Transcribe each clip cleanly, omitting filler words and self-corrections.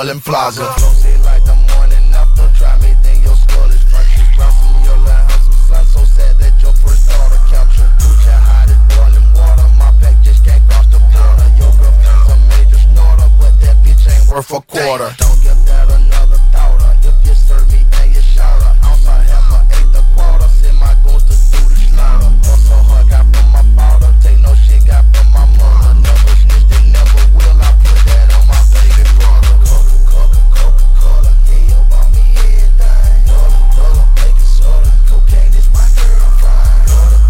Portland Plaza. Close like the morning after. Try me, then your skull is fractured. Bouncing your little house with sun. So sad that your first daughter captured. Gucci hot as boiling water. My pack just can't cross the border. Your girlfriend's a major snorter, but that bitch ain't worth a quarter. Don't give that another thought. If you serve me, then you shout her. Ounce I have a eighth a quarter. Send my ghost to do the slaughter. Also her got from my powder. Take no shit got from my mother. Never snitched and never will. I put that on my baby brother. Coca-Cola, yeah, you bought me everything. Dollar, baking soda. Cocaine is my girlfriend.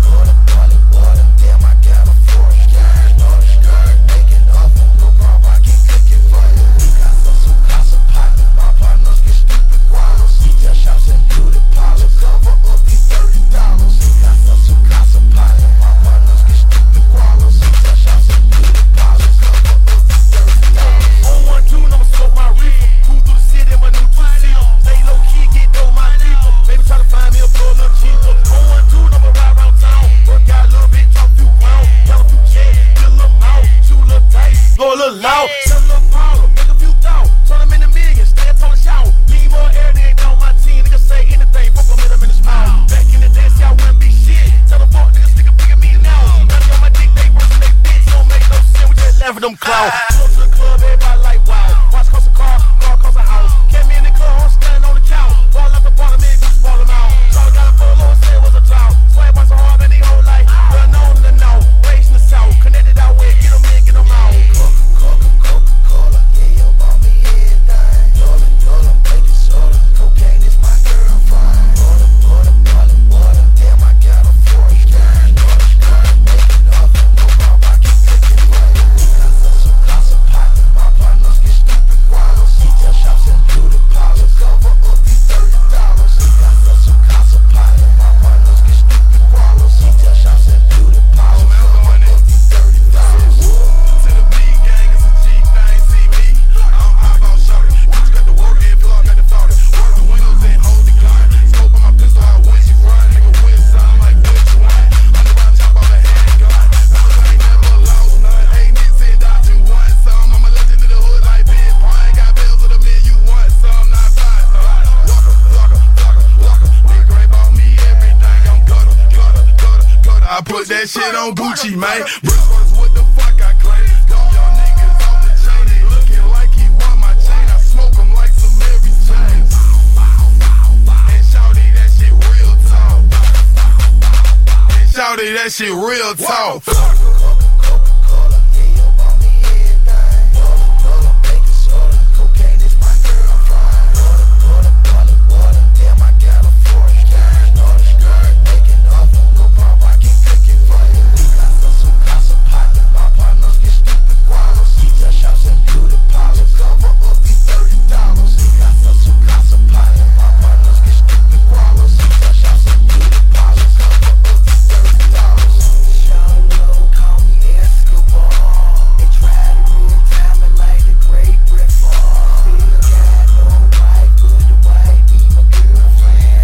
Water, damn, I got a force. Snort, skirt, making oven. No problem, I keep cooking for you. We got some casa partner. My partners get stupid gualas. Retail shops and beauty parlors. Cover up these $30. We got some casa partner. My partners get stupid gualas. Retail shops and beauty parlors. Cover up these $30. On 1-2, I'ma smoke my reefer. Cruise through the city in my new two-seater. Stay low key, get dough, my people. Baby try to find me a blow a little cheaper. On 1-2, I'ma ride around town. Work out a little bit, talk few pounds. Count a few checks, get a little mouth. Shoot a little tight, go a little loud. Sell a little powder, make a few thoughts. Turn them into millions, stay a total shower. Need more air, they ain't down my team. Niggas say anything, fuck them, hit them in the smile. Back in the day, see I wouldn't be shit. Tell them fuck niggas, stick a big at me now. Money on my dick, they worse than they bitch. Don't make no sense, we just laugh at them clowns. Go to the club, everybody like wow. Watch cost a car cost a house. Kept me in the club, I'm standing on the couch. Ball out the bottom, man, goose ball them out. Charlie got a full low, said it was a drought. Swag on so hard, man, they whole life. Well known in the know, raised in the south. Connected out with, get them in, get them out. Coca-Cola, yeah, you bought me everything. Dollar, baking soda. Cocaine is my girlfriend. Water, damn, I got a force. Snort, skirt, making oven. No problem, I keep cooking for you. We got some casa partner. My partners get stupid gualas. Retail shops and beauty parlors. Cover up these $30. We got some casa partner. My partners get stupid gualas. Retail shops and beauty parlors. Cover up these $30. To the B gang, it's a G thing, see me. I'm high about shorty. Bitch got the work and plug got the 40. Work the windows and hold the gun. Scope on my pistol out when she run. Make a win sound like what you want. Underground chop on a handgun. I ain't never lost none. Ain't it said that you want some. I'm a legend in the hood like Big Pine. Got bells with a man, you want some. Not fine. Walker. Big Gray bought me everything. I'm gutter. I put that shit on Gucci, man. Bruce was what the fuck I claim. Dumb y'all niggas off the chain. He looking like he want my chain. I smoke him like some Mary Jane. And shawty, that shit real talk. Shawty, that shit real talk. Coca-Cola, yeah, you bought me everything. Dollar, baking soda. Cocaine is my girlfriend. Water, damn, I got a force. Snort, skirt, making oven. No problem, I keep cooking for you. We got some casa partner. My partners get stupid gualas. Retail shops and beauty parlors. Cover up these $30. We got some casa partner. My partners get stupid gualas. Retail shops and beauty parlors. Cover up these $30. Shout low, call me Escobar. They try to real-time it like the great Brett Favre. Still got no wife, but the wife be my girlfriend.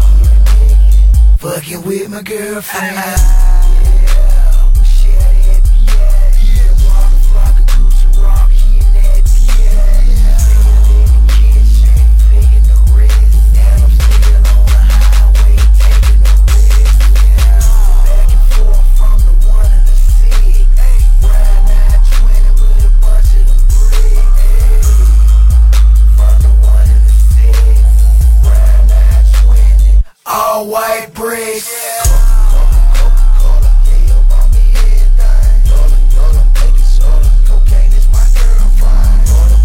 Fucking with my girlfriend. Yeah, we share that yeah. Walk a flock of Gucci rock, hitting that yeah. Still in the kitchen, faking the wrist. And I'm still on the highway, taking the risk. Back and forth from the 1 to the 6. Ride 920 with a bunch of them bricks. From the 1 to the 6. Ride 920. All white bricks. Coca-Cola, yeah, you bought me everything. Dollar, baking soda. Cocaine is my girlfriend.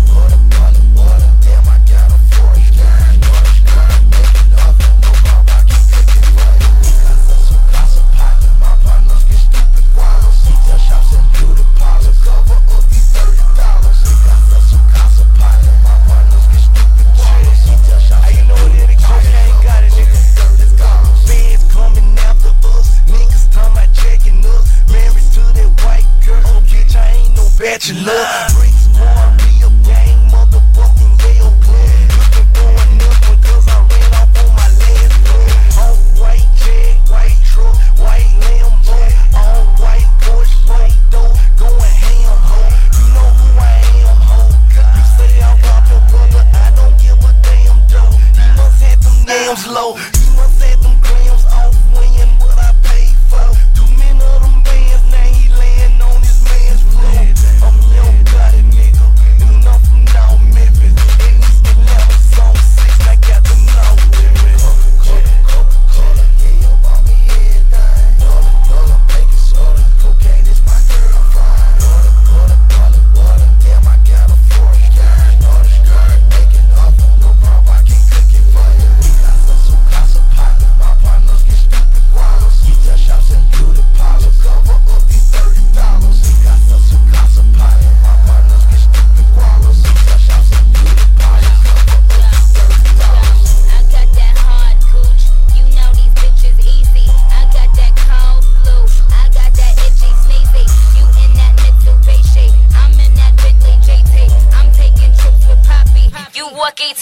Water, damn, I got a force. Snort, skirt, making oven. No problem, I keep cooking for you. We got some casa partner. My partners get stupid gualas. Retail shops and beauty parlors. Cover up these $30. We got some casa partner. My partners get stupid gualas. Retail shops and beauty parlors. Got it, nigga. Feds coming after us. Niggas talking about checking us. Married to that white girl. Oh, bitch, I ain't no bachelor. Bricks, squad, be a gang, motherfucking Yale club. Looking for another cause I ran off on my last club. All white jag, white truck, white Lambo. All white Porsche, white door. Going ham, ho. You know who I am, ho. You say I rock your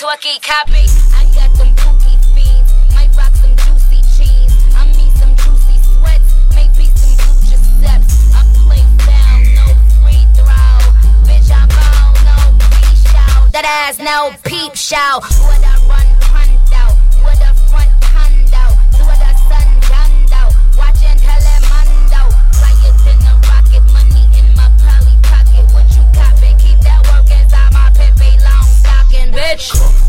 Swookie copy. I got them pookie fiends. Might rock some juicy jeans. I mean some juicy sweats. Maybe some blue Giuseppe's. I play foul, no free throw. Bitch, I'm on, no pre-show. That ass, no peep show. Would I run out? Would a front condo? Would a sun gunned out? Watching Telemundo. Fly it in a rocket. Money in my poly pocket. What you coppin'? Keep that work inside my Pepe long stocking, bitch.